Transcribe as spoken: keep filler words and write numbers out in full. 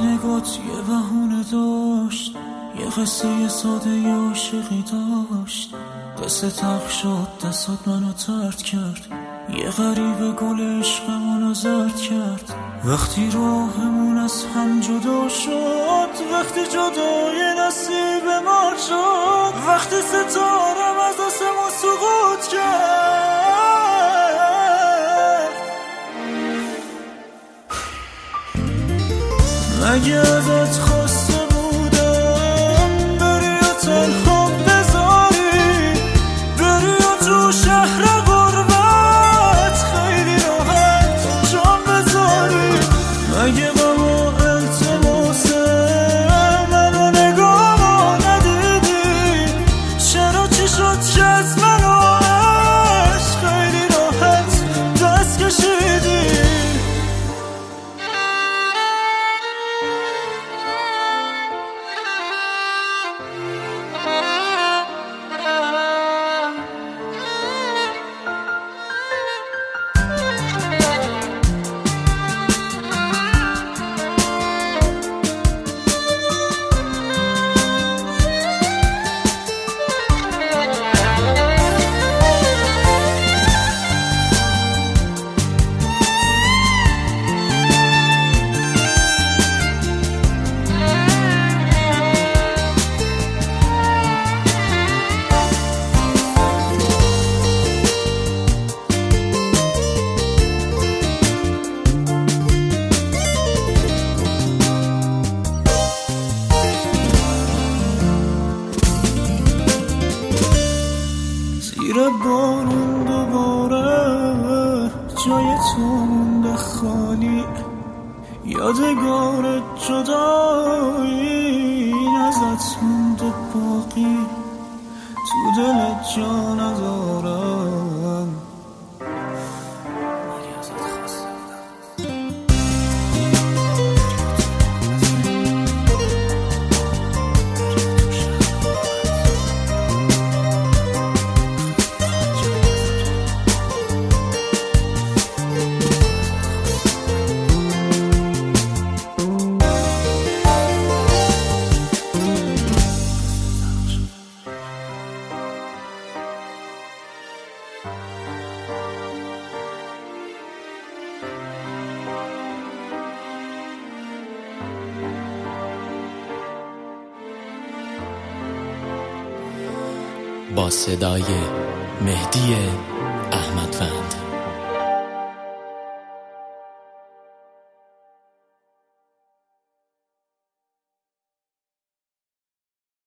نگات یه بهونه داشت، یه قصه ساده یه عاشقی داشت. قصه تلخ شد دستات منو ترد کرد، یه غریبه گل عشقمونو زرد کرد. وقتی راهمون از هم جدا شد، وقتی جدای نصیب ما شد، وقتی ستارم از آسمون سقوط کرد. مگه ازت خواسته بودم بری و تنها بذاری، بری و تو شهر غربت خیلی راحت جان بذاری. مگه بابا التماسه منو نگاه ندیدی، چرا چی شد که از منو عشق خیلی راحت دست کشیدی؟ زیر بارون دوباره جای تو مونده خالی، یادگار جدایی ازت مونده باقی، تو دلت جا ندارم. با صدای مهدی احمدوند.